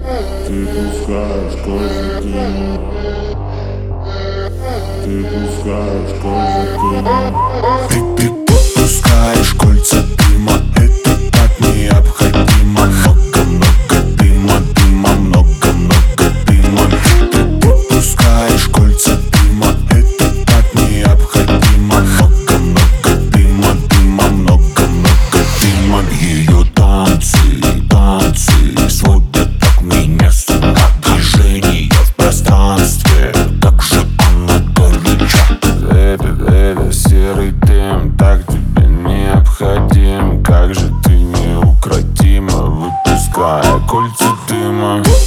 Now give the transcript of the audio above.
Ты пускаешь кольца дыма. Ты пускаешь кольца дыма. Ты пускаешь кольца дыма. Это так необходимо. Много-много дыма, дыма, много-много дыма. Ты пускаешь кольца дыма. Это так необходимо. Много-много дыма, дыма, много-много дыма. Ее танцы сводят так меня с ума. Движения в пространстве, как же она горяча. Baby, серый дым так тебе необходим. Как же ты неукротима, выпуская кольца дыма.